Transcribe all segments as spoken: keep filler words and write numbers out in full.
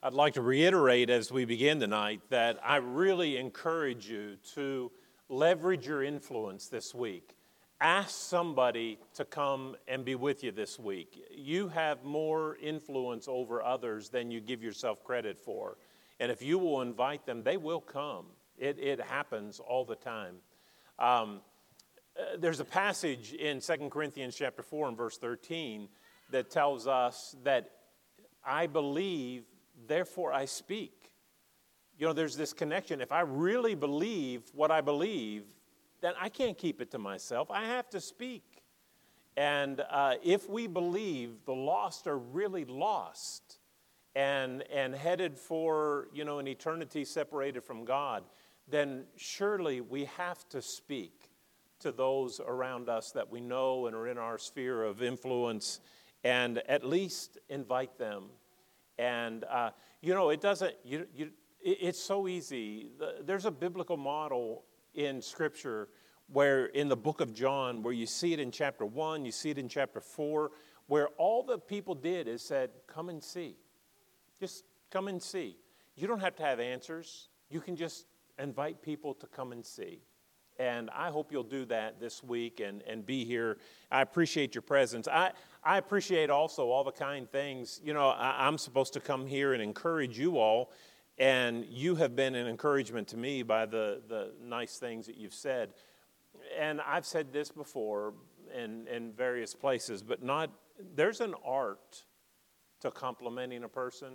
I'd like to reiterate as we begin tonight that I really encourage you to leverage your influence this week. Ask somebody to come and be with you this week. You have more influence over others than you give yourself credit for. And if you will invite them, they will come. It, it happens all the time. Um, uh, there's a passage in Second Corinthians chapter four and verse thirteen that tells us that I believe, therefore I speak. You know, there's this connection. If I really believe what I believe, then I can't keep it to myself. I have to speak. And uh, if we believe the lost are really lost and, and headed for, you know, an eternity separated from God, then surely we have to speak to those around us that we know and are in our sphere of influence, and at least invite them. And, uh, you know, it doesn't, you, you, it, it's so easy. There's a biblical model in Scripture where in the book of John, where you see it in chapter one, you see it in chapter four, where all the people did is said, come and see. Just come and see. You don't have to have answers. You can just invite people to come and see. And I hope you'll do that this week and, and be here. I appreciate your presence. I, I appreciate also all the kind things. You know, I, I'm supposed to come here and encourage you all, and you have been an encouragement to me by the, the nice things that you've said. And I've said this before in, in various places, but not, there's an art to complimenting a person.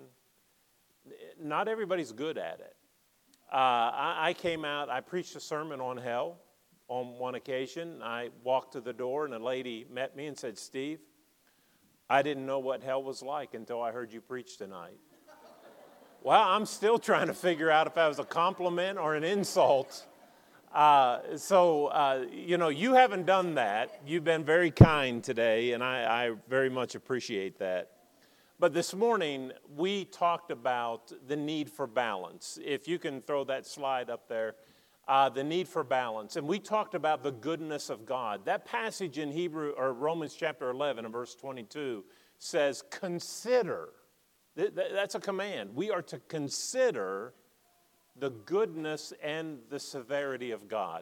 Not everybody's good at it. Uh, I, I came out, I preached a sermon on hell on one occasion. I walked to the door and a lady met me and said, Steve, I didn't know what hell was like until I heard you preach tonight. Well, I'm still trying to figure out if that was a compliment or an insult. Uh, so, uh, you know, you haven't done that. You've been very kind today, and I, I very much appreciate that. But this morning, we talked about the need for balance. If you can throw that slide up there, uh, the need for balance. And we talked about the goodness of God. That passage in Hebrew or Romans chapter eleven and verse twenty-two says, consider. Th- th- that's a command. We are to consider the goodness and the severity of God.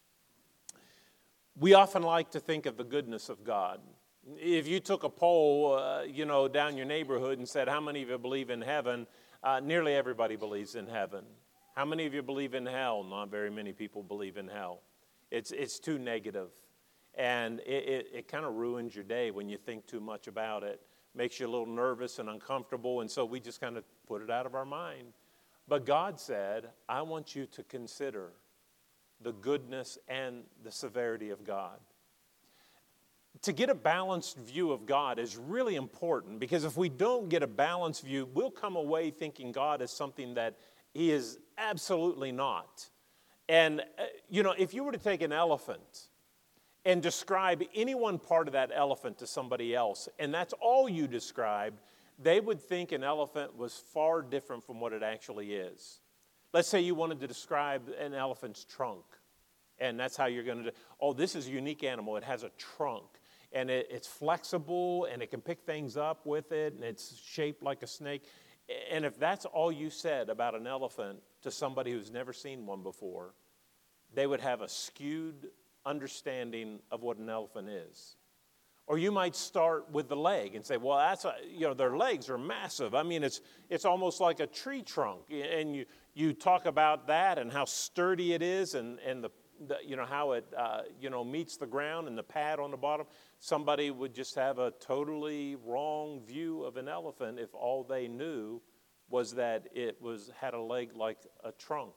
We often like to think of the goodness of God. If you took a poll, uh, you know, down your neighborhood and said, how many of you believe in heaven? Uh, nearly everybody believes in heaven. How many of you believe in hell? Not very many people believe in hell. It's it's too negative. And it, it, it kind of ruins your day when you think too much about it. Makes you a little nervous and uncomfortable, and so we just kind of put it out of our mind. But God said, I want you to consider the goodness and the severity of God. To get a balanced view of God is really important, because if we don't get a balanced view, we'll come away thinking God is something that He is absolutely not. And, uh, you know, if you were to take an elephant and describe any one part of that elephant to somebody else, and that's all you described, they would think an elephant was far different from what it actually is. Let's say you wanted to describe an elephant's trunk, and that's how you're going to do. Oh, this is a unique animal. It has a trunk. And it, it's flexible, and it can pick things up with it, and it's shaped like a snake. And if that's all you said about an elephant to somebody who's never seen one before, they would have a skewed understanding of what an elephant is. Or you might start with the leg and say, well, that's a, you know, their legs are massive. I mean, it's it's almost like a tree trunk. And you, you talk about that and how sturdy it is, and, and the The, you know, how it, uh, you know, meets the ground and the pad on the bottom. Somebody would just have a totally wrong view of an elephant if all they knew was that it was had a leg like a trunk.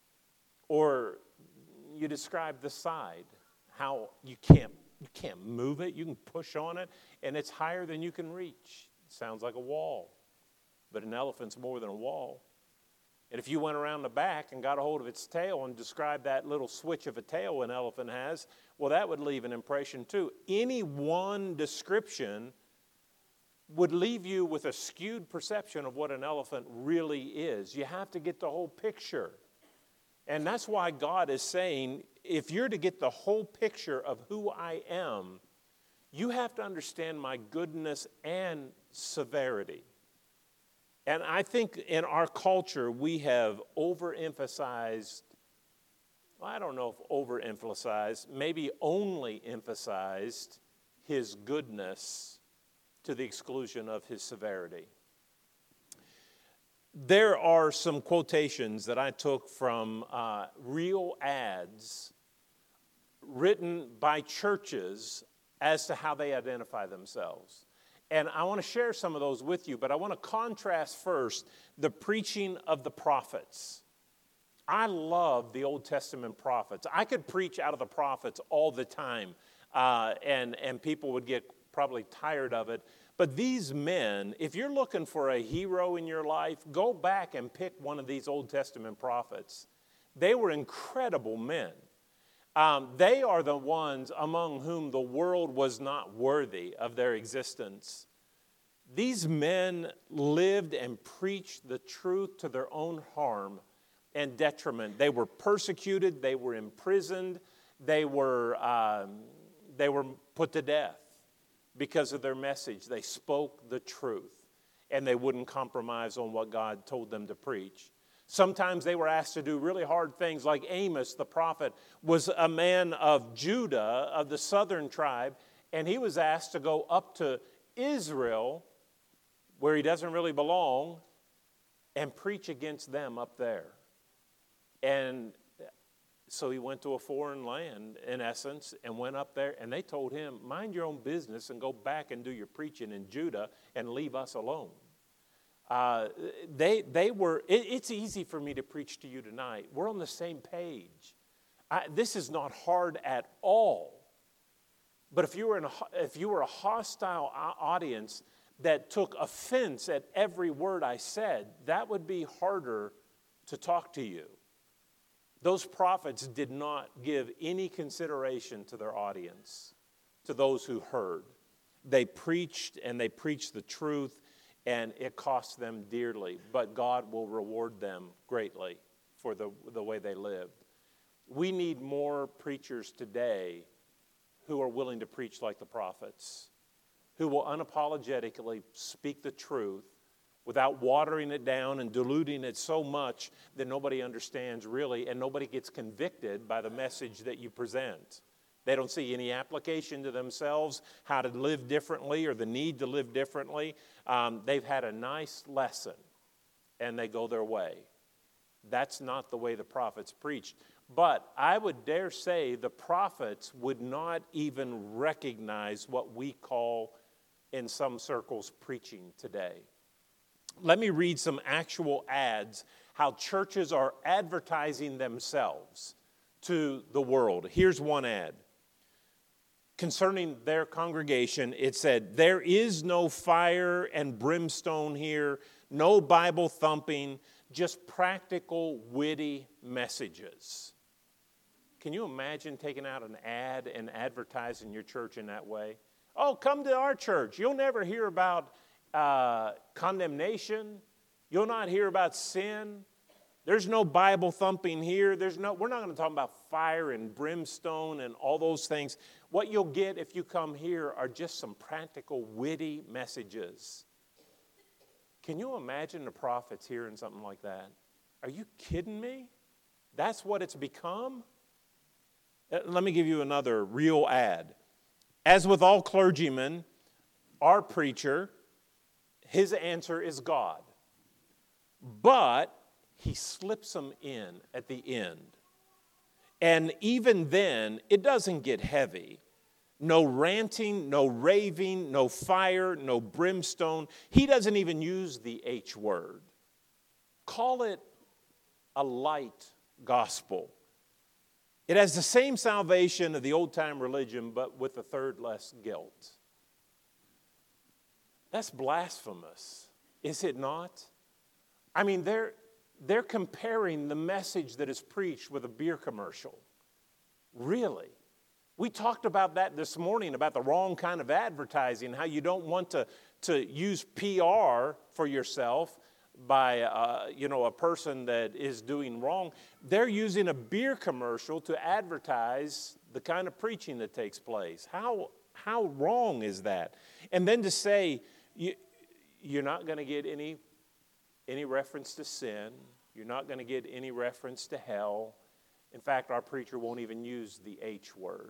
Or you describe the side, how you can't, you can't move it. You can push on it, and it's higher than you can reach. It sounds like a wall, but an elephant's more than a wall. And if you went around the back and got a hold of its tail and described that little switch of a tail an elephant has, well, that would leave an impression too. Any one description would leave you with a skewed perception of what an elephant really is. You have to get the whole picture. And that's why God is saying, if you're to get the whole picture of who I am, you have to understand my goodness and severity. And I think in our culture, we have overemphasized, well, I don't know if overemphasized, maybe only emphasized his goodness to the exclusion of his severity. There are some quotations that I took from uh, real ads written by churches as to how they identify themselves. And I want to share some of those with you, but I want to contrast first the preaching of the prophets. I love the Old Testament prophets. I could preach out of the prophets all the time, uh, and, and people would get probably tired of it. But these men, if you're looking for a hero in your life, go back and pick one of these Old Testament prophets. They were incredible men. Um, they are the ones among whom the world was not worthy of their existence. These men lived and preached the truth to their own harm and detriment. They were persecuted, they were imprisoned, they were, um, they were put to death because of their message. They spoke the truth, and they wouldn't compromise on what God told them to preach. Sometimes they were asked to do really hard things, like Amos, the prophet, was a man of Judah, of the southern tribe, and he was asked to go up to Israel, where he doesn't really belong, and preach against them up there. And so he went to a foreign land, in essence, and went up there, and they told him, mind your own business and go back and do your preaching in Judah and leave us alone. Uh, they they were. It, it's easy for me to preach to you tonight. We're on the same page. I, this is not hard at all. But if you were in a, if you were a hostile audience that took offense at every word I said, that would be harder to talk to you. Those prophets did not give any consideration to their audience, to those who heard. They preached, and they preached the truth, and it cost them dearly, but God will reward them greatly for the, the way they lived. We need more preachers today who are willing to preach like the prophets, who will unapologetically speak the truth without watering it down and diluting it so much that nobody understands really, and nobody gets convicted by the message that you present. They don't see any application to themselves, how to live differently or the need to live differently. Um, they've had a nice lesson, and they go their way. That's not the way the prophets preached. But I would dare say the prophets would not even recognize what we call, in some circles, preaching today. Let me read some actual ads, how churches are advertising themselves to the world. Here's one ad. Concerning their congregation, it said, there is no fire and brimstone here, no Bible thumping, just practical, witty messages. Can you imagine taking out an ad and advertising your church in that way? Oh, come to our church. You'll never hear about uh, condemnation. You'll not hear about sin. There's no Bible thumping here. There's no, we're not going to talk about fire and brimstone and all those things. What you'll get if you come here are just some practical, witty messages. Can you imagine the prophets hearing something like that? Are you kidding me? That's what it's become? Let me give you another real ad. As with all clergymen, our preacher, his answer is God. But he slips them in at the end. And even then, it doesn't get heavy. No ranting, no raving, no fire, no brimstone. He doesn't even use the H word. Call it a light gospel. It has the same salvation of the old-time religion, but with a third less guilt. That's blasphemous, is it not? I mean, they're, they're comparing the message that is preached with a beer commercial. Really? We talked about that this morning, about the wrong kind of advertising, how you don't want to, to use P R for yourself by uh, you know, a person that is doing wrong. They're using a beer commercial to advertise the kind of preaching that takes place. How, how wrong is that? And then to say, you, you're not going to get any any reference to sin. You're not going to get any reference to hell. In fact, our preacher won't even use the H word.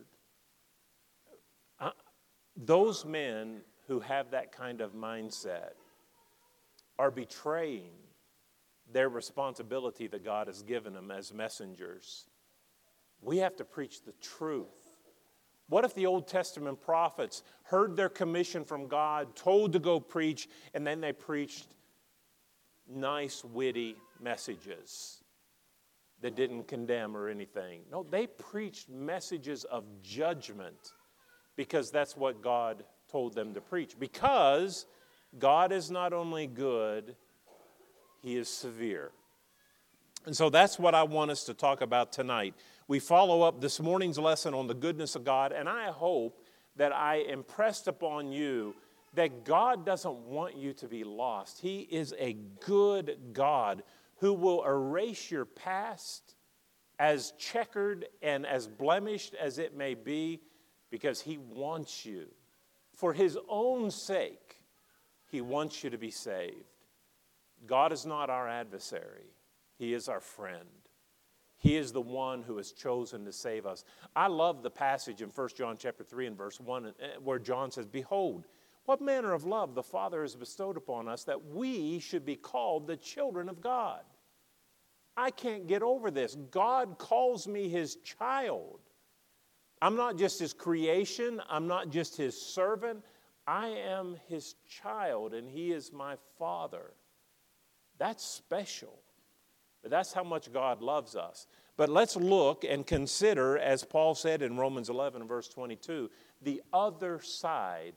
Uh, those men who have that kind of mindset are betraying their responsibility that God has given them as messengers. We have to preach the truth. What if the Old Testament prophets heard their commission from God, told to go preach, and then they preached nice, witty messages that didn't condemn or anything? No, they preached messages of judgment because that's what God told them to preach. Because God is not only good, He is severe. And so that's what I want us to talk about tonight. We follow up this morning's lesson on the goodness of God, and I hope that I impressed upon you that God doesn't want you to be lost. He is a good God who will erase your past, as checkered and as blemished as it may be, because He wants you. For His own sake, He wants you to be saved. God is not our adversary. He is our friend. He is the one who has chosen to save us. I love the passage in First John chapter three and verse one where John says, "Behold, what manner of love the Father has bestowed upon us that we should be called the children of God." I can't get over this. God calls me His child. I'm not just His creation. I'm not just His servant. I am His child, and He is my Father. That's special. But that's how much God loves us. But let's look and consider, as Paul said in Romans eleven, verse twenty-two, the other side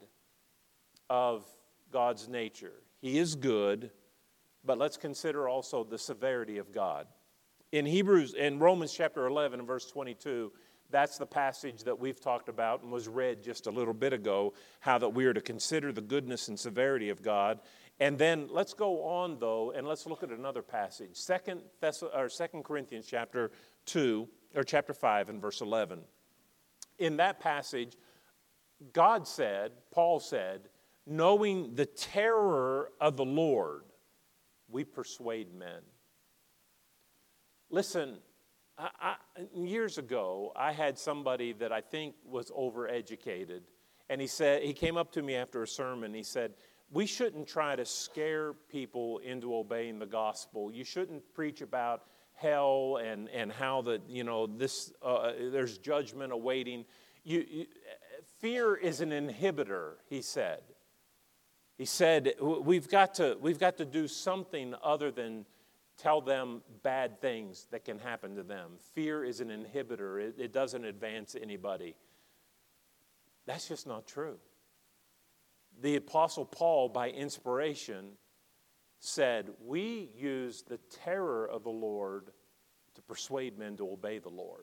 of God's nature. He is good, but let's consider also the severity of God. In Hebrews, in Romans chapter eleven and verse twenty-two, that's the passage that we've talked about and was read just a little bit ago, how that we are to consider the goodness and severity of God. And then let's go on, though, and let's look at another passage. Second Thess- or Second Corinthians chapter two, or chapter five and verse eleven. In that passage, God said, Paul said, knowing the terror of the Lord, we persuade men. Listen, I, I, years ago, I had somebody that I think was overeducated, and he said, he came up to me after a sermon. He said, we shouldn't try to scare people into obeying the gospel. You shouldn't preach about hell and, and how that, you know, this uh, there's judgment awaiting. You, you, fear is an inhibitor, he said. He said, we've got to, we've got to do something other than tell them bad things that can happen to them. Fear is an inhibitor. It, it doesn't advance anybody. That's just not true. The Apostle Paul, by inspiration, said, we use the terror of the Lord to persuade men to obey the Lord.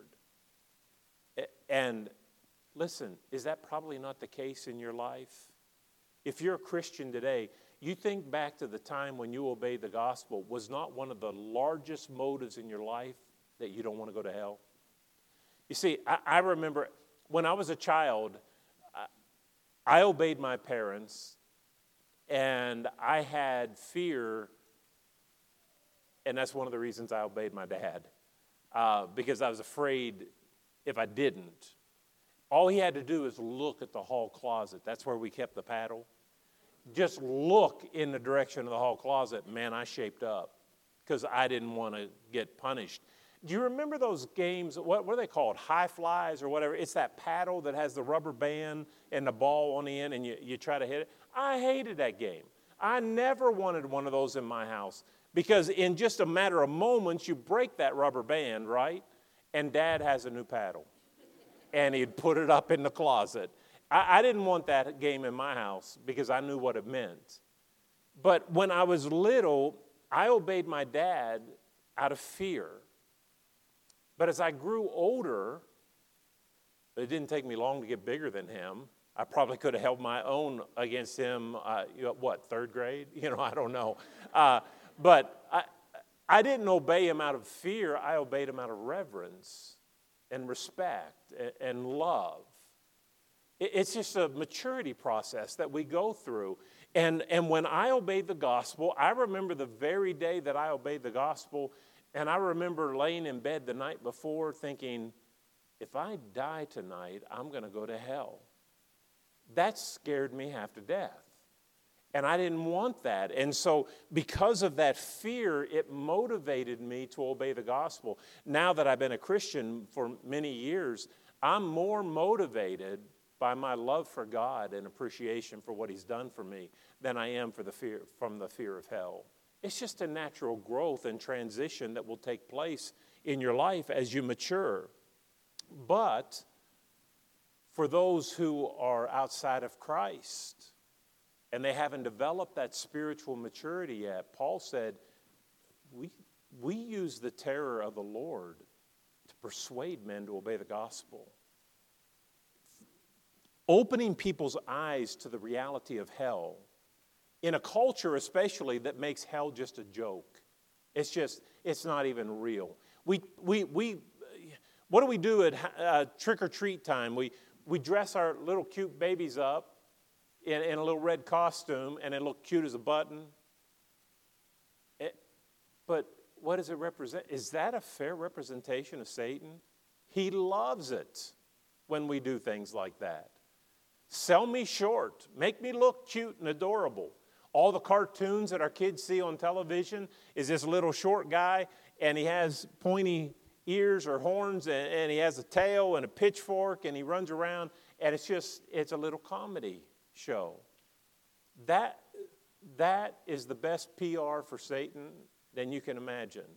And listen, is that probably not the case in your life? If you're a Christian today, you think back to the time when you obeyed the gospel, was not one of the largest motives in your life that you don't want to go to hell? You see, I, I remember when I was a child, I obeyed my parents, and I had fear, and that's one of the reasons I obeyed my dad, uh, because I was afraid if I didn't. All he had to do is look at the hall closet. That's where we kept the paddle. Just look in the direction of the hall closet. Man, I shaped up because I didn't want to get punished. Do you remember those games, what were they called, high flies or whatever? It's that paddle that has the rubber band and the ball on the end, and you, you try to hit it. I hated that game. I never wanted one of those in my house because in just a matter of moments, you break that rubber band, right? And Dad has a new paddle, and he'd put it up in the closet. I, I didn't want that game in my house because I knew what it meant. But when I was little, I obeyed my dad out of fear. But as I grew older, it didn't take me long to get bigger than him. I probably could have held my own against him, uh, you know, what, third grade? You know, I don't know. Uh, but I, I didn't obey him out of fear. I obeyed him out of reverence and respect and, and love. It's just a maturity process that we go through. And, and when I obeyed the gospel, I remember the very day that I obeyed the gospel, and I remember laying in bed the night before thinking, if I die tonight, I'm going to go to hell. That scared me half to death. And I didn't want that. And so because of that fear, it motivated me to obey the gospel. Now that I've been a Christian for many years, I'm more motivated by my love for God and appreciation for what he's done for me than I am for the fear, from the fear of hell. It's just a natural growth and transition that will take place in your life as you mature. But for those who are outside of Christ and they haven't developed that spiritual maturity yet, Paul said, we, we use the terror of the Lord to persuade men to obey the gospel. Opening people's eyes to the reality of hell in a culture especially that makes hell just a joke. It's just, it's not even real. We, we, we, what do we do at uh, trick-or-treat time? We, we dress our little cute babies up in, in a little red costume, and they look cute as a button. It, but what does it represent? Is that a fair representation of Satan? He loves it when we do things like that. Sell me short. Make me look cute and adorable. All the cartoons that our kids see on television is this little short guy, and he has pointy ears or horns, and, and he has a tail and a pitchfork, and he runs around, and it's just, it's a little comedy show. That, that is the best P R for Satan than you can imagine.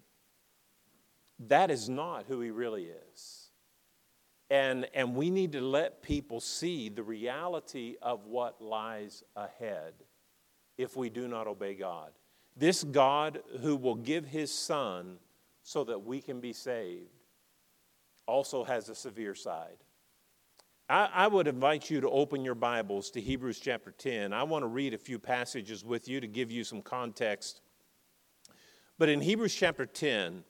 That is not who he really is. And, and we need to let people see the reality of what lies ahead if we do not obey God. This God who will give his Son so that we can be saved also has a severe side. I, I would invite you to open your Bibles to Hebrews chapter ten. I want to read a few passages with you to give you some context. But in Hebrews chapter ten,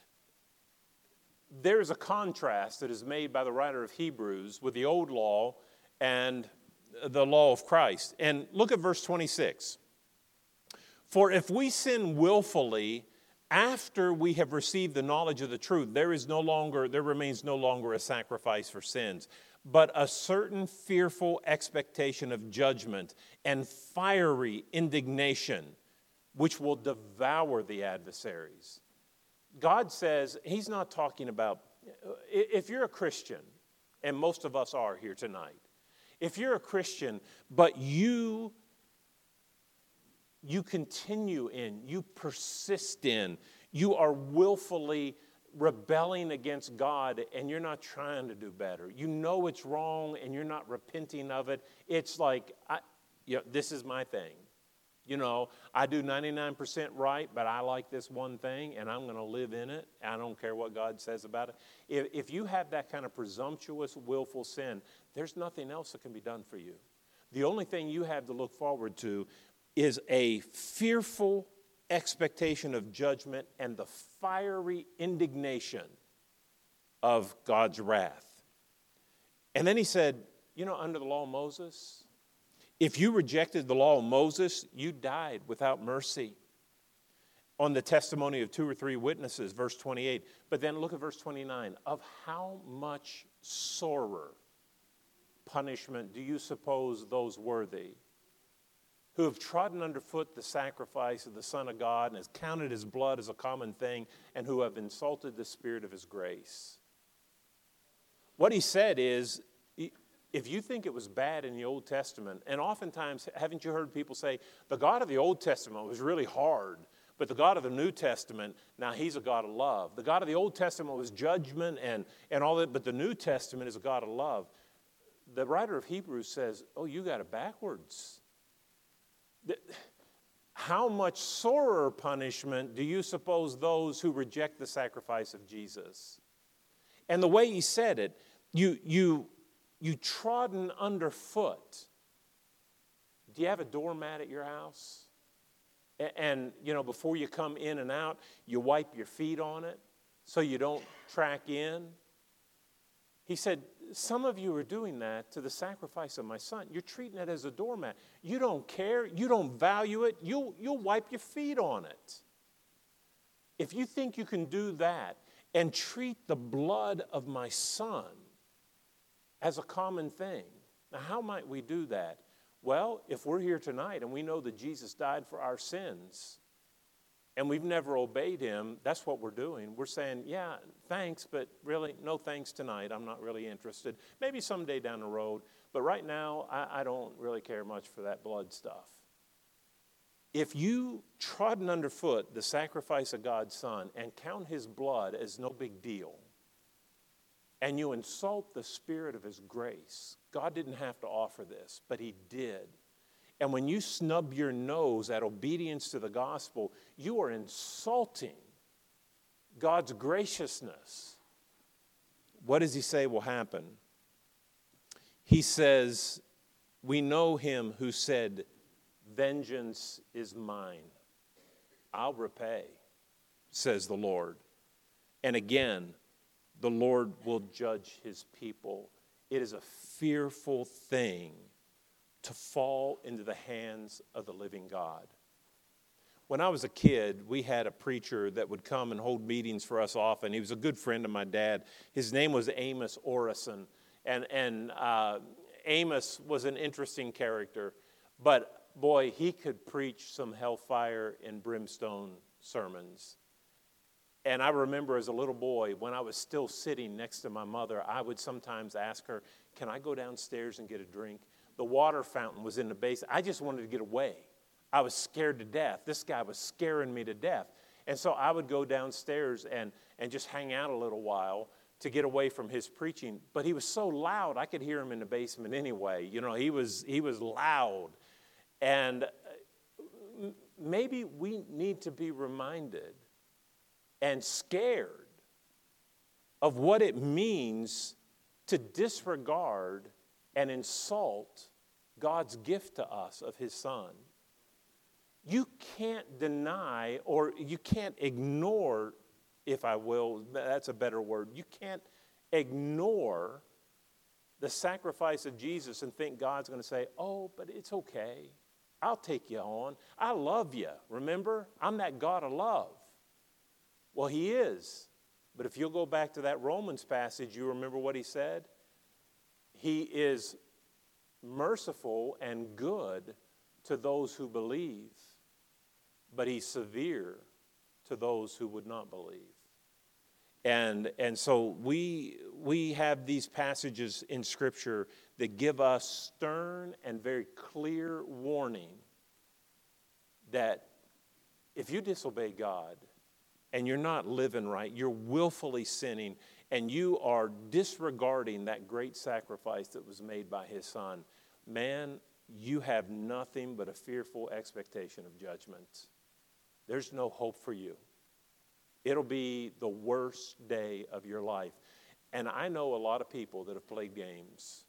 there's a contrast that is made by the writer of Hebrews with the old law and the law of Christ. And look at verse twenty-six. For if we sin willfully after we have received the knowledge of the truth, there is no longer, there remains no longer a sacrifice for sins, but a certain fearful expectation of judgment and fiery indignation, which will devour the adversaries. God says, he's not talking about, if you're a Christian, and most of us are here tonight, if you're a Christian, but you, you continue in, you persist in, you are willfully rebelling against God, and you're not trying to do better. You know it's wrong, and you're not repenting of it. It's like, I, you know, this is my thing. You know, I do ninety-nine percent right, but I like this one thing, and I'm going to live in it. I don't care what God says about it. If, if you have that kind of presumptuous, willful sin, there's nothing else that can be done for you. The only thing you have to look forward to is a fearful expectation of judgment and the fiery indignation of God's wrath. And then he said, you know, under the law of Moses, if you rejected the law of Moses, you died without mercy. On the testimony of two or three witnesses, verse twenty-eight. But then look at verse twenty-nine. Of how much sorer punishment do you suppose those worthy who have trodden underfoot the sacrifice of the Son of God and has counted his blood as a common thing and who have insulted the Spirit of his grace? What he said is, if you think it was bad in the Old Testament, and oftentimes, haven't you heard people say, the God of the Old Testament was really hard, but the God of the New Testament, now he's a God of love. The God of the Old Testament was judgment and, and all that, but the New Testament is a God of love. The writer of Hebrews says, oh, you got it backwards. How much sorer punishment do you suppose those who reject the sacrifice of Jesus? And the way he said it, you, you, you trodden underfoot. Do you have a doormat at your house? And, and, you know, before you come in and out, you wipe your feet on it so you don't track in. He said, some of you are doing that to the sacrifice of my son. You're treating it as a doormat. You don't care. You don't value it. You'll, you'll wipe your feet on it. If you think you can do that and treat the blood of my son as a common thing, now how might we do that? Well, if we're here tonight and we know that Jesus died for our sins and we've never obeyed him, that's what we're doing. We're saying, yeah, thanks, but really, no thanks tonight. I'm not really interested. Maybe someday down the road, but right now, I, I don't really care much for that blood stuff. If you trodden underfoot the sacrifice of God's Son and count his blood as no big deal, and you insult the Spirit of his grace, God didn't have to offer this, but he did. And when you snub your nose at obedience to the gospel, you are insulting God's graciousness. What does he say will happen? He says, we know him who said, vengeance is mine. I'll repay, says the Lord. And again, the Lord will judge his people. It is a fearful thing to fall into the hands of the living God. When I was a kid, we had a preacher that would come and hold meetings for us often. He was a good friend of my dad. His name was Amos Orison. And, and uh, Amos was an interesting character. But, boy, he could preach some hellfire and brimstone sermons. And I remember as a little boy, when I was still sitting next to my mother, I would sometimes ask her, can I go downstairs and get a drink? The water fountain was in the basement. I just wanted to get away. I was scared to death. This guy was scaring me to death. And so I would go downstairs and, and just hang out a little while to get away from his preaching. But he was so loud, I could hear him in the basement anyway. You know, he was, he was loud. And maybe we need to be reminded and scared of what it means to disregard and insult God's gift to us of his son. You can't deny, or you can't ignore, if I will, that's a better word. You can't ignore the sacrifice of Jesus and think God's going to say, oh, but it's okay. I'll take you on. I love you. Remember, I'm that God of love. Well, he is. But if you'll go back to that Romans passage, you remember what he said? He is merciful and good to those who believe, but he's severe to those who would not believe. And, and so we, we have these passages in Scripture that give us stern and very clear warning that if you disobey God and you're not living right, you're willfully sinning, and you are disregarding that great sacrifice that was made by his son, man, you have nothing but a fearful expectation of judgment. There's no hope for you. It'll be the worst day of your life. And I know a lot of people that have played games.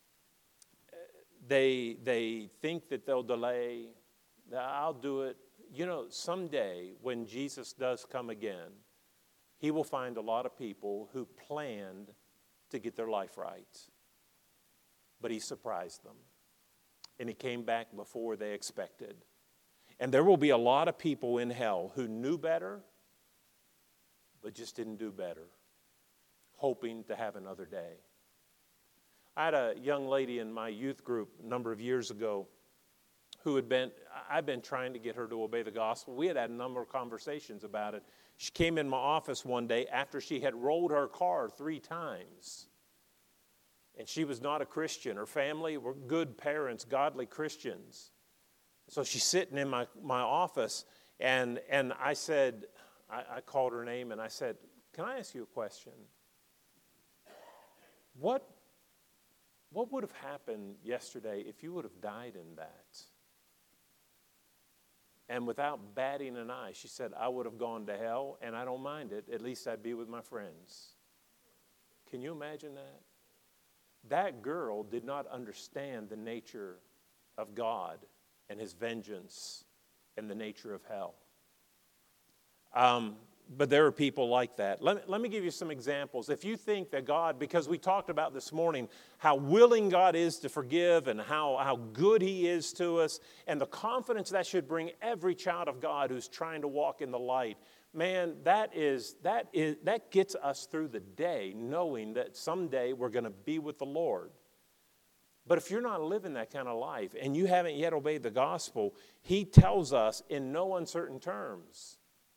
They, they think that they'll delay. I'll do it. You know, someday when Jesus does come again, he will find a lot of people who planned to get their life right. But he surprised them. And he came back before they expected. And there will be a lot of people in hell who knew better, but just didn't do better, hoping to have another day. I had a young lady in my youth group a number of years ago who had been, I've been trying to get her to obey the gospel. We had had a number of conversations about it. She came in my office one day after she had rolled her car three times. And she was not a Christian. Her family were good parents, godly Christians. So she's sitting in my, my office, and, and I said, I, I called her name, and I said, can I ask you a question? What, what would have happened yesterday if you would have died in that? And without batting an eye, she said, I would have gone to hell, and I don't mind it. At least I'd be with my friends. Can you imagine that? That girl did not understand the nature of God and his vengeance and the nature of hell. Um, but there are people like that. Let me, let me give you some examples. If you think that God, because we talked about this morning how willing God is to forgive and how, how good he is to us, and the confidence that should bring every child of God who's trying to walk in the light, man, that is that is that gets us through the day knowing that someday we're going to be with the Lord. But if you're not living that kind of life and you haven't yet obeyed the gospel, he tells us in no uncertain terms,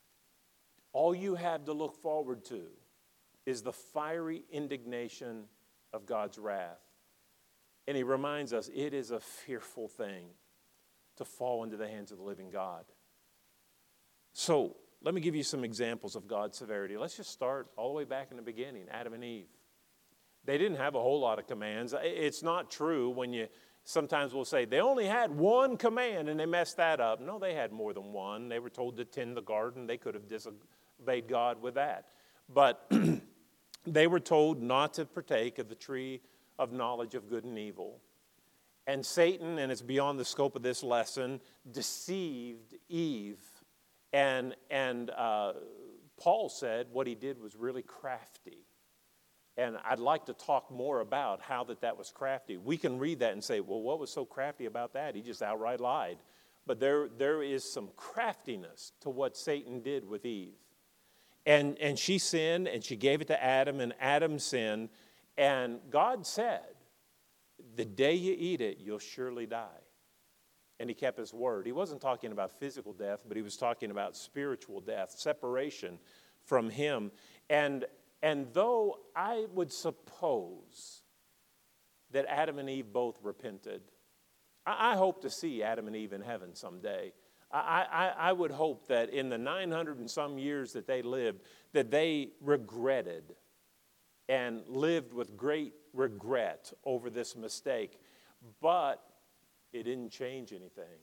all you have to look forward to is the fiery indignation of God's wrath. And he reminds us it is a fearful thing to fall into the hands of the living God. So let me give you some examples of God's severity. Let's just start all the way back in the beginning, Adam and Eve. They didn't have a whole lot of commands. It's not true when you sometimes we'll say they only had one command and they messed that up. No, they had more than one. They were told to tend the garden. They could have disobeyed God with that. But they were told not to partake of the tree of knowledge of good and evil. And Satan, and it's beyond the scope of this lesson, deceived Eve. And, and uh, Paul said what he did was really crafty. And I'd like to talk more about how that, that was crafty. We can read that and say, well, what was so crafty about that? He just outright lied. But there, there is some craftiness to what Satan did with Eve. And, and she sinned, and she gave it to Adam, and Adam sinned. And God said, the day you eat it, you'll surely die. And he kept his word. He wasn't talking about physical death, but he was talking about spiritual death, separation from him. And And though I would suppose that Adam and Eve both repented, I, I hope to see Adam and Eve in heaven someday. I, I, I would hope that in the nine hundred and some years that they lived, that they regretted and lived with great regret over this mistake. But it didn't change anything.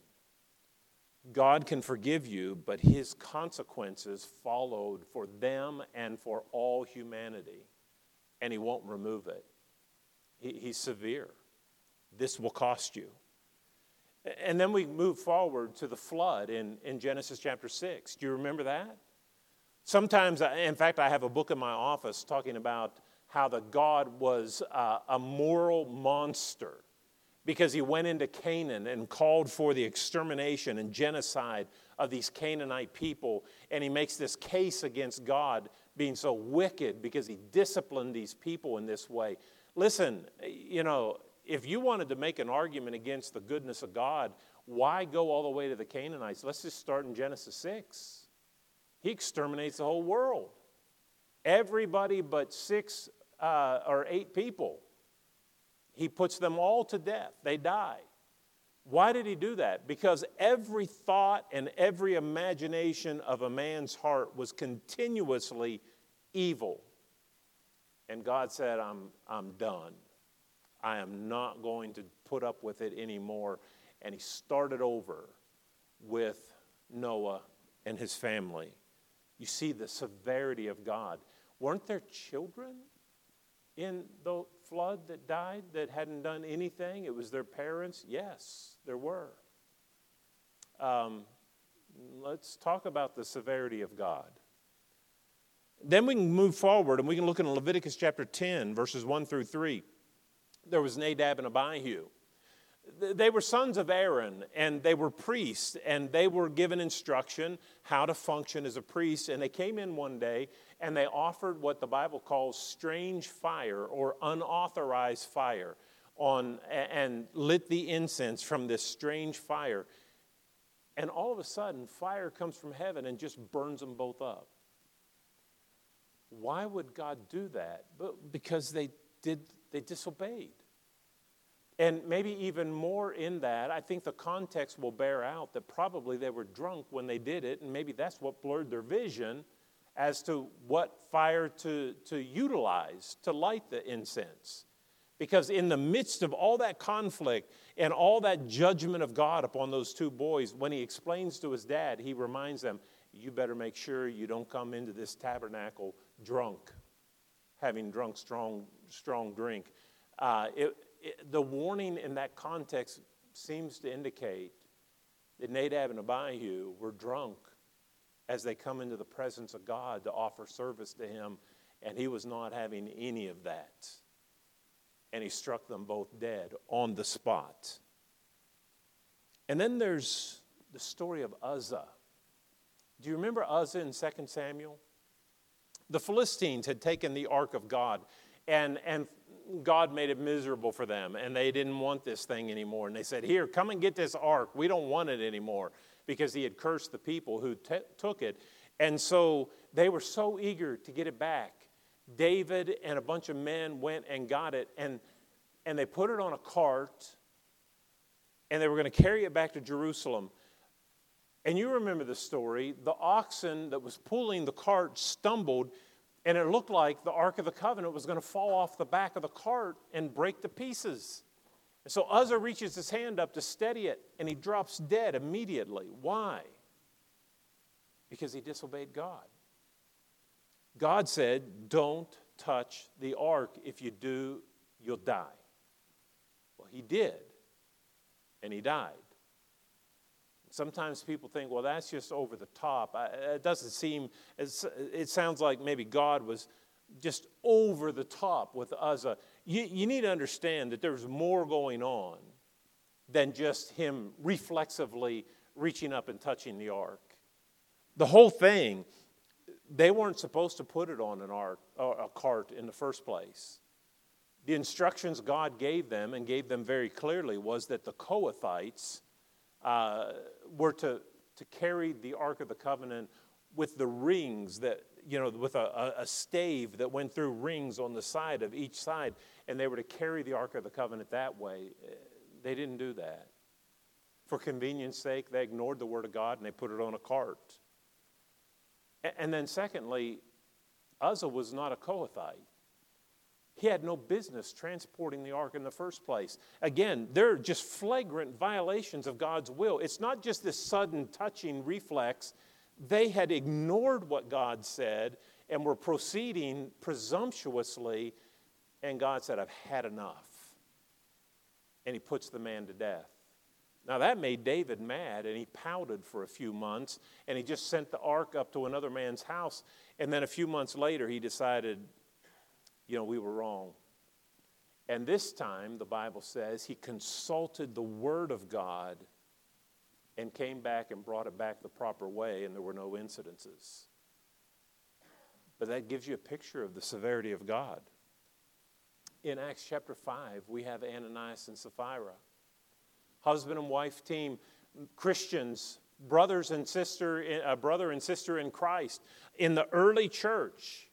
God can forgive you, but his consequences followed for them and for all humanity. And he won't remove it. He, he's severe. This will cost you. And then we move forward to the flood in, in Genesis chapter six. Do you remember that? Sometimes, in fact, I have a book in my office talking about how the God was uh, a moral monster, because he went into Canaan and called for the extermination and genocide of these Canaanite people. And he makes this case against God being so wicked because he disciplined these people in this way. Listen, you know, if you wanted to make an argument against the goodness of God, why go all the way to the Canaanites? Let's just start in Genesis six. He exterminates the whole world. Everybody but six uh, or eight people. He puts them all to death. They die. Why did he do that? Because every thought and every imagination of a man's heart was continuously evil. And God said, I'm, I'm done. I am not going to put up with it anymore. And he started over with Noah and his family. You see the severity of God. Weren't there children in the flood that died that hadn't done anything? It was their parents? Yes, there were. Um, let's talk about the severity of God. Then we can move forward and we can look in Leviticus chapter ten, verses one through three. There was Nadab and Abihu. They were sons of Aaron, and they were priests, and they were given instruction how to function as a priest. And they came in one day, and they offered what the Bible calls strange fire or unauthorized fire on, and lit the incense from this strange fire. And all of a sudden, fire comes from heaven and just burns them both up. Why would God do that? But because they did, they disobeyed. And maybe even more in that, I think the context will bear out that probably they were drunk when they did it, and maybe that's what blurred their vision as to what fire to, to utilize to light the incense. Because in the midst of all that conflict and all that judgment of God upon those two boys, when he explains to his dad, he reminds them, you better make sure you don't come into this tabernacle drunk, having drunk strong, strong drink. Uh, it, It, the warning in that context seems to indicate that Nadab and Abihu were drunk as they come into the presence of God to offer service to him, and he was not having any of that. And he struck them both dead on the spot. And then there's the story of Uzzah. Do you remember Uzzah in Second Samuel? The Philistines had taken the ark of God, and, and God made it miserable for them, and they didn't want this thing anymore. And they said, here, come and get this ark. We don't want it anymore, because he had cursed the people who t- took it. And so they were so eager to get it back. David and a bunch of men went and got it, and, and they put it on a cart, and they were going to carry it back to Jerusalem. And you remember the story. The oxen that was pulling the cart stumbled, and it looked like the Ark of the Covenant was going to fall off the back of the cart and break to pieces. And so Uzzah reaches his hand up to steady it, and he drops dead immediately. Why? Because he disobeyed God. God said, don't touch the ark. If you do, you'll die. Well, he did, and he died. Sometimes people think, well, that's just over the top. I, it doesn't seem, it sounds like maybe God was just over the top with Uzzah. You, you need to understand that there's more going on than just him reflexively reaching up and touching the ark. The whole thing, they weren't supposed to put it on an ark, or a cart in the first place. The instructions God gave them, and gave them very clearly, was that the Kohathites uh, were to, to carry the Ark of the Covenant with the rings that, you know, with a, a stave that went through rings on the side of each side, and they were to carry the Ark of the Covenant that way. They didn't do that. For convenience sake, they ignored the Word of God and they put it on a cart. And then secondly, Uzzah was not a Kohathite. He had no business transporting the ark in the first place. Again, they're just flagrant violations of God's will. It's not just this sudden touching reflex. They had ignored what God said and were proceeding presumptuously, and God said, I've had enough. And he puts the man to death. Now that made David mad, and he pouted for a few months, and he just sent the ark up to another man's house, and then a few months later he decided, you know, we were wrong. And this time, the Bible says, he consulted the Word of God and came back and brought it back the proper way, and there were no incidences. But that gives you a picture of the severity of God. In Acts chapter five, we have Ananias and Sapphira. Husband and wife team, Christians, brothers and sister, a brother and sister in Christ in the early church.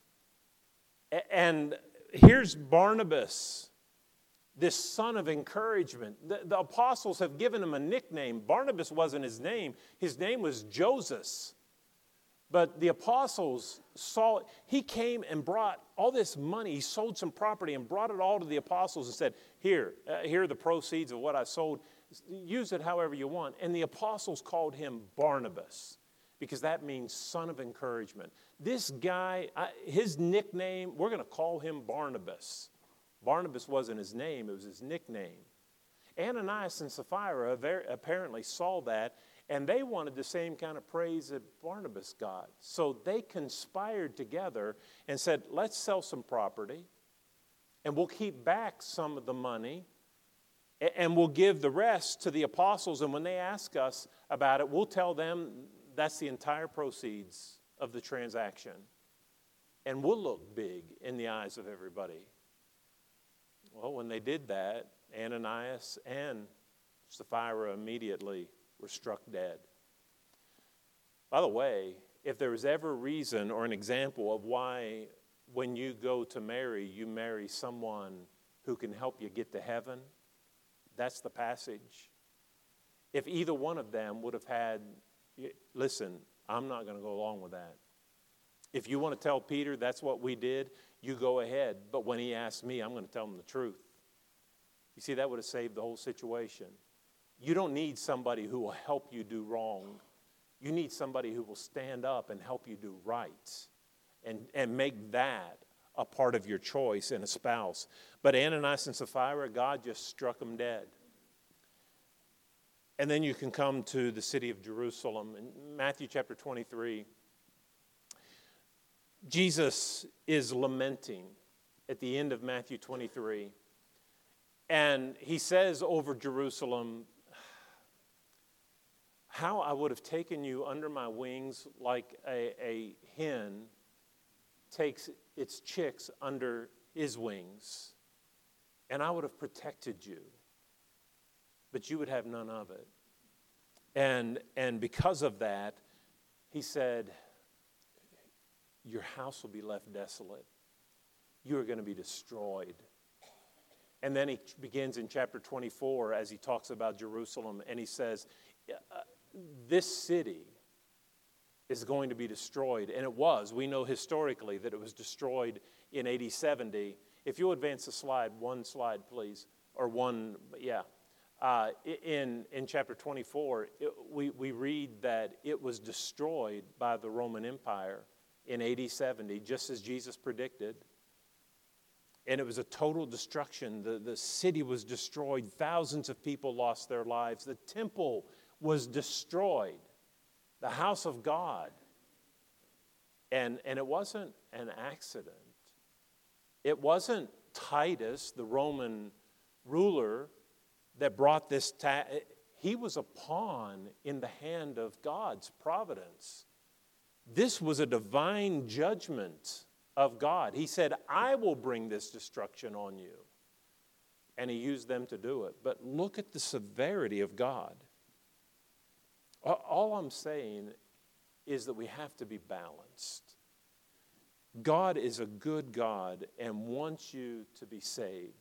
And here's Barnabas, this son of encouragement. The, the apostles have given him a nickname. Barnabas wasn't his name. His name was Joseph. But the apostles saw, he came and brought all this money. He sold some property and brought it all to the apostles and said, here, uh, here are the proceeds of what I sold. Use it however you want. And the apostles called him Barnabas, because that means son of encouragement. This guy, I, his nickname, we're going to call him Barnabas. Barnabas wasn't his name, it was his nickname. Ananias and Sapphira apparently saw that, and they wanted the same kind of praise that Barnabas got. So they conspired together and said, let's sell some property, and we'll keep back some of the money, and we'll give the rest to the apostles. And when they ask us about it, we'll tell them that's the entire proceeds of the transaction. And we'll look big in the eyes of everybody. Well, when they did that, Ananias and Sapphira immediately were struck dead. By the way, if there was ever a reason or an example of why when you go to marry, you marry someone who can help you get to heaven, that's the passage. If either one of them would have had, listen, I'm not going to go along with that. If you want to tell Peter that's what we did, you go ahead. But when he asks me, I'm going to tell him the truth. You see, that would have saved the whole situation. You don't need somebody who will help you do wrong. You need somebody who will stand up and help you do right, and, and make that a part of your choice in a spouse. But Ananias and Sapphira, God just struck them dead. And then you can come to the city of Jerusalem. In Matthew chapter twenty-three, Jesus is lamenting at the end of Matthew twenty-three. And he says over Jerusalem, how I would have taken you under my wings like a, a hen takes its chicks under his wings. And I would have protected you, but you would have none of it. And, and because of that, he said, your house will be left desolate. You are going to be destroyed. And then he begins in chapter twenty-four as he talks about Jerusalem, and he says, this city is going to be destroyed. And it was. We know historically that it was destroyed in A D seventy. If you'll advance the slide, one slide, please, or one, yeah. Uh, in, in chapter twenty-four, it, we, we read that it was destroyed by the Roman Empire in A D seventy, just as Jesus predicted. And it was a total destruction. The, the city was destroyed. Thousands of people lost their lives. The temple was destroyed. The house of God. And, and it wasn't an accident. It wasn't Titus, the Roman ruler, that brought this. Ta- he was a pawn in the hand of God's providence. This was a divine judgment of God. He said, I will bring this destruction on you. And he used them to do it. But look at the severity of God. All I'm saying is that we have to be balanced. God is a good God and wants you to be saved.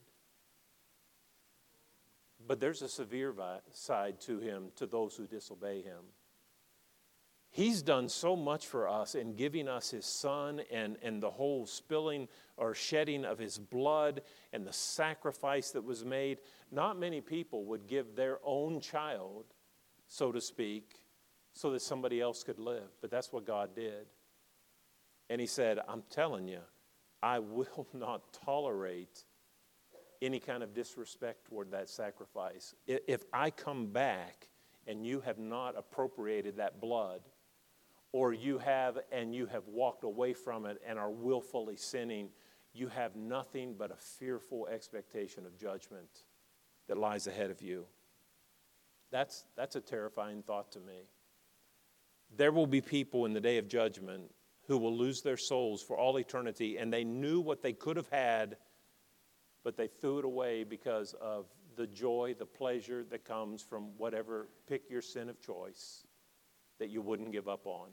But there's a severe side to him, to those who disobey him. He's done so much for us in giving us his son and, and the whole spilling or shedding of his blood and the sacrifice that was made. Not many people would give their own child, so to speak, so that somebody else could live. But that's what God did. And he said, I'm telling you, I will not tolerate any kind of disrespect toward that sacrifice. If I come back and you have not appropriated that blood, or you have and you have walked away from it and are willfully sinning, you have nothing but a fearful expectation of judgment that lies ahead of you. That's, that's a terrifying thought to me. There will be people in the day of judgment who will lose their souls for all eternity, and they knew what they could have had, but they threw it away because of the joy, the pleasure that comes from whatever, pick your sin of choice, that you wouldn't give up on.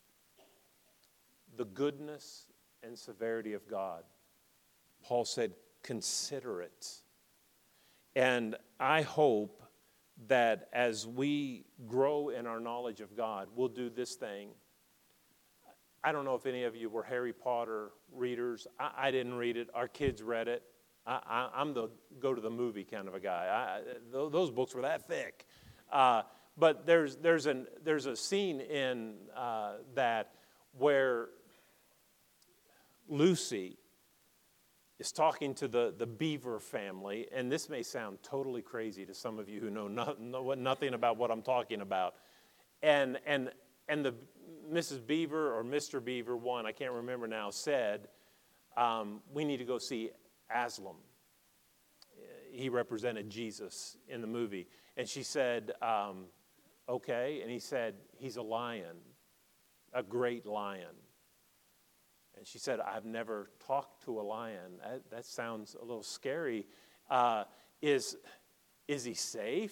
The goodness and severity of God. Paul said, consider it. And I hope that as we grow in our knowledge of God, we'll do this thing. I don't know if any of you were Harry Potter readers. I, I didn't read it. Our kids read it. I, I, I'm the go to the movie kind of a guy. I, th- those books were that thick. Uh, but there's there's an there's a scene in uh, that where Lucy is talking to the, the Beaver family, and this may sound totally crazy to some of you who know, not, know nothing about what I'm talking about. And and and the Missus Beaver or Mister Beaver, one, I can't remember now, said, um, we need to go see Aslan. He represented Jesus in the movie. And she said, um, okay. And he said, he's a lion, a great lion. And she said, I've never talked to a lion. That, that sounds a little scary. Uh, is, is he safe?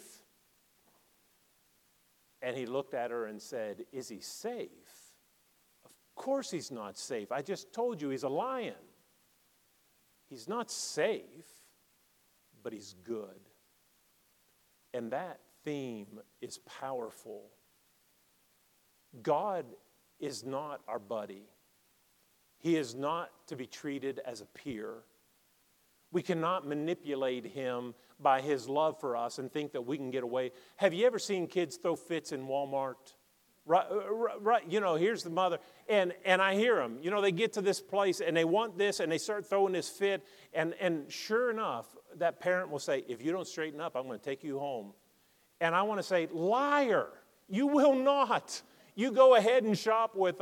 And he looked at her and said, is he safe? Of course he's not safe. I just told you he's a lion. He's not safe, but he's good. And that theme is powerful. God is not our buddy. He is not to be treated as a peer. We cannot manipulate him by his love for us and think that we can get away. Have you ever seen kids throw fits in Walmart? Right, right, you know, here's the mother, and, and I hear them. You know, they get to this place, and they want this, and they start throwing this fit, and, and sure enough, that parent will say, if you don't straighten up, I'm going to take you home. And I want to say, liar, you will not. You go ahead and shop with them,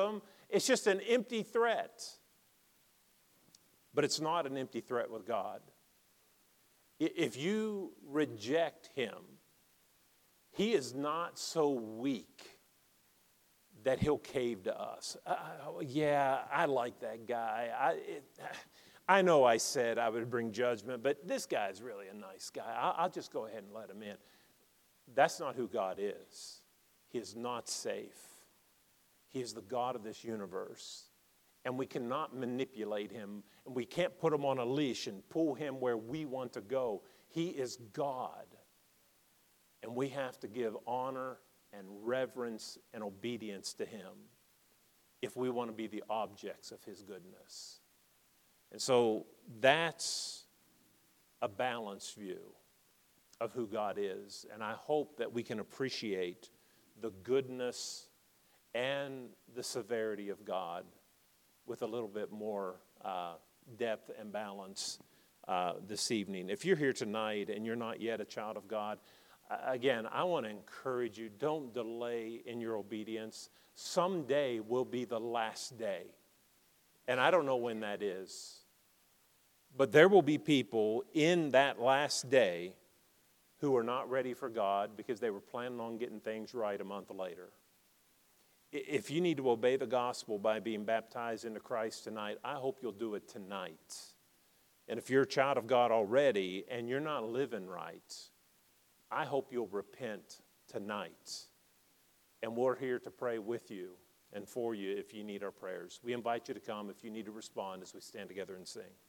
It's just an empty threat. But it's not an empty threat with God. If you reject him, he is not so weak that he'll cave to us. Uh, yeah, I like that guy. I, it, I know I said I would bring judgment, but this guy's really a nice guy. I'll, I'll just go ahead and let him in. That's not who God is. He is not safe. He is the God of this universe. And we cannot manipulate him, and we can't put him on a leash and pull him where we want to go. He is God. And we have to give honor and reverence and obedience to him if we want to be the objects of his goodness. And so that's a balanced view of who God is. And I hope that we can appreciate the goodness and the severity of God with a little bit more uh, depth and balance uh, this evening. If you're here tonight and you're not yet a child of God, uh, again, I want to encourage you, don't delay in your obedience. Someday will be the last day. And I don't know when that is. But there will be people in that last day who are not ready for God because they were planning on getting things right a month later. If you need to obey the gospel by being baptized into Christ tonight, I hope you'll do it tonight. And if you're a child of God already and you're not living right, I hope you'll repent tonight. And we're here to pray with you and for you if you need our prayers. We invite you to come if you need to respond as we stand together and sing.